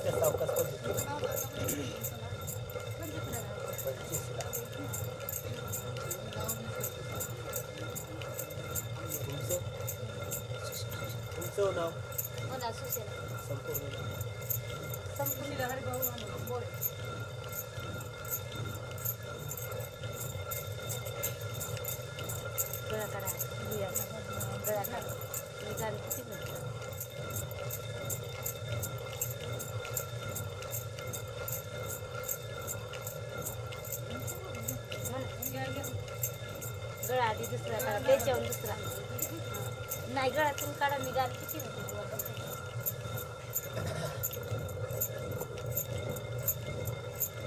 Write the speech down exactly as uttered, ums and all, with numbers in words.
तुमच्या सावकाश पद्धतीने पंचवीसला तुमचं तुमचं नाव संपूर्ण नाव गळा काढा गळा काढा निघाल किती मिळतं गळा आधी दुसरा काढा त्याच्यावर दुसरा नाही गळातून काढा निघाल किती मिळते